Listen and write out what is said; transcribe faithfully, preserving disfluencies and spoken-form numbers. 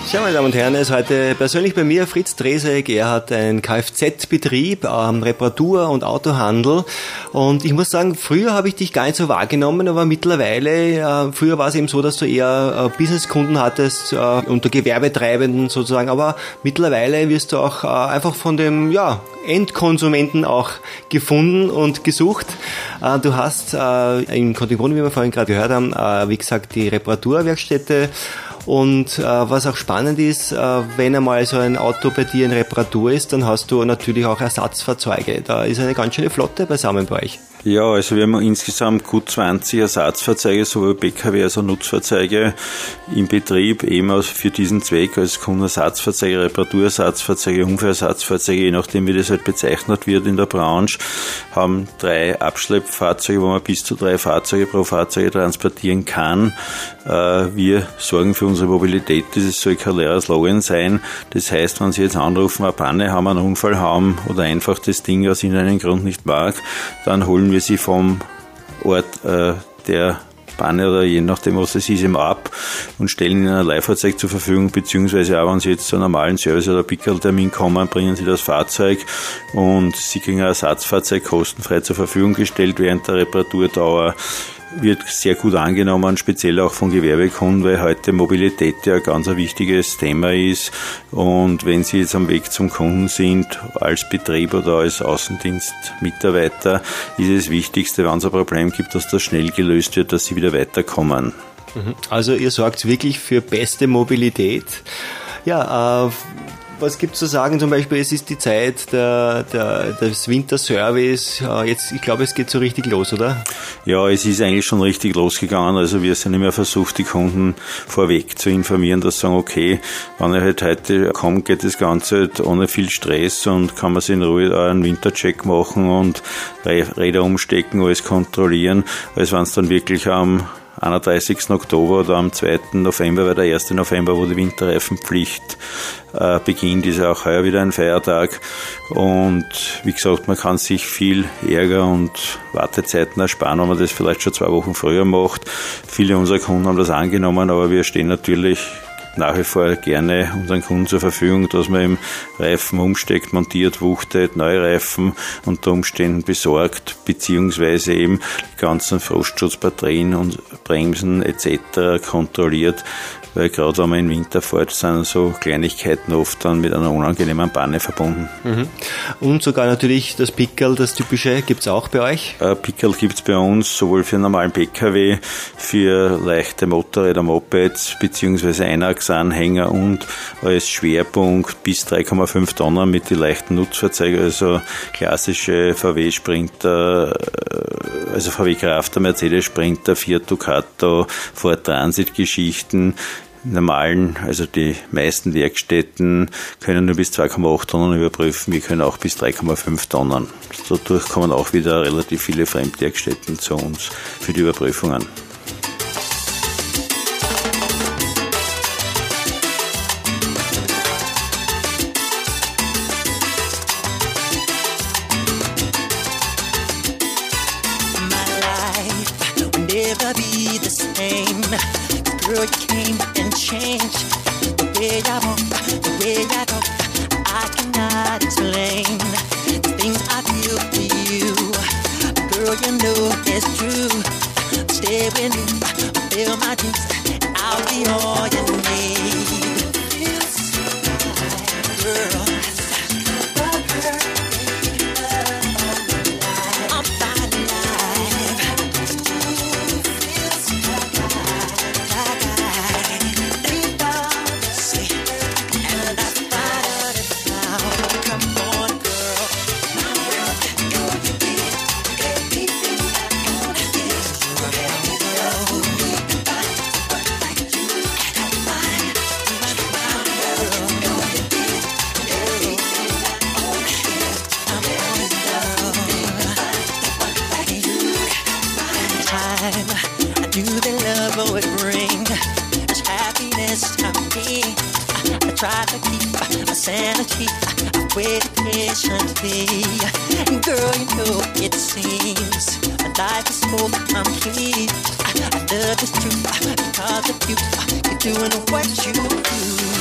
Ja, meine Damen und Herren, er ist heute persönlich bei mir, Fritz Dresek. Er hat einen Kfz-Betrieb, ähm, Reparatur- und Autohandel. Und ich muss sagen, früher habe ich dich gar nicht so wahrgenommen, aber mittlerweile, äh, früher war es eben so, dass du eher äh, Businesskunden hattest, äh, unter Gewerbetreibenden sozusagen, aber mittlerweile wirst du auch äh, einfach von dem, ja, Endkonsumenten auch gefunden und gesucht. Äh, du hast äh, in Kontigrun, wie wir vorhin gerade gehört haben, äh, wie gesagt, die Reparaturwerkstätte. Und äh, was auch spannend ist, äh, wenn einmal so ein Auto bei dir in Reparatur ist, dann hast du natürlich auch Ersatzfahrzeuge. Da ist eine ganz schöne Flotte beisammen bei euch. Ja, also wir haben insgesamt gut zwanzig Ersatzfahrzeuge, sowohl P K W als auch Nutzfahrzeuge im Betrieb, eben für diesen Zweck als Kundenersatzfahrzeuge, Reparaturersatzfahrzeuge, Unfallersatzfahrzeuge, je nachdem wie das halt bezeichnet wird in der Branche, haben drei Abschleppfahrzeuge, wo man bis zu drei Fahrzeuge pro Fahrzeug transportieren kann. Wir sorgen für unsere Mobilität, das soll kein leerer Slogan sein. Das heißt, wenn Sie jetzt anrufen, eine Panne haben, einen Unfall haben oder einfach das Ding aus irgendeinem Grund nicht mag, dann holen wir sie vom Ort äh, der Panne oder je nachdem, was es ist, eben ab und stellen ihnen ein Leihfahrzeug zur Verfügung, beziehungsweise auch, wenn sie jetzt zu einem normalen Service- oder Pickeltermin kommen, bringen sie das Fahrzeug und sie kriegen ein Ersatzfahrzeug kostenfrei zur Verfügung gestellt während der Reparaturdauer. Wird sehr gut angenommen, speziell auch von Gewerbekunden, weil heute Mobilität ja ein ganz ein wichtiges Thema ist. Und wenn Sie jetzt am Weg zum Kunden sind, als Betrieb oder als Außendienstmitarbeiter, ist es Wichtigste, wenn es ein Problem gibt, dass das schnell gelöst wird, dass Sie wieder weiterkommen. Also ihr sorgt wirklich für beste Mobilität. Ja, äh, was gibt's zu sagen? Zum Beispiel, es ist die Zeit der, der, des Winterservice. Jetzt, ich glaube, es geht so richtig los, oder? Ja, es ist eigentlich schon richtig losgegangen. Also wir sind immer versucht, die Kunden vorweg zu informieren, dass sie sagen, okay, wenn er halt heute kommt, geht das Ganze halt ohne viel Stress und kann man sich in Ruhe einen Wintercheck machen und Räder umstecken, alles kontrollieren, als wenn es dann wirklich am einunddreißigsten Oktober oder am zweiten November, weil der erste November, wo die Winterreifenpflicht äh, beginnt, ist ja auch heuer wieder ein Feiertag. Und wie gesagt, man kann sich viel Ärger und Wartezeiten ersparen, wenn man das vielleicht schon zwei Wochen früher macht. Viele unserer Kunden haben das angenommen, aber wir stehen natürlich nach wie vor gerne unseren Kunden zur Verfügung, dass man eben Reifen umsteckt, montiert, wuchtet, neue Reifen unter Umständen besorgt, beziehungsweise eben die ganzen Frostschutzbatterien und Bremsen et cetera kontrolliert, weil gerade wenn man im Winter fährt, sind so Kleinigkeiten oft dann mit einer unangenehmen Panne verbunden. Mhm. Und sogar natürlich das Pickel, das typische, gibt's auch bei euch? Äh, Pickel gibt's bei uns sowohl für einen normalen P K W, für leichte Motorräder, Mopeds, beziehungsweise Einachsanhänger und als Schwerpunkt bis drei Komma fünf Tonnen mit den leichten Nutzfahrzeugen, also klassische V W Sprinter, also V W Crafter, Mercedes Sprinter, Fiat Ducato, Ford Transit Geschichten. Normalen, also die meisten Werkstätten können nur bis zwei Komma acht Tonnen überprüfen, wir können auch bis drei Komma fünf Tonnen. Dadurch kommen auch wieder relativ viele Fremdwerkstätten zu uns für die Überprüfungen. Girl, you came and changed the way I walk, the way I talk. I cannot explain the things I feel for you. Girl, you know it's true. Stay with me, fulfill my dreams, and I'll be all you need. Feels like, girl. I knew that love would bring this happiness to me. I, I tried to keep my sanity. I waited patiently. And girl, you know it seems my life is so complete. I, I love this truth because of you. You're doing what you do.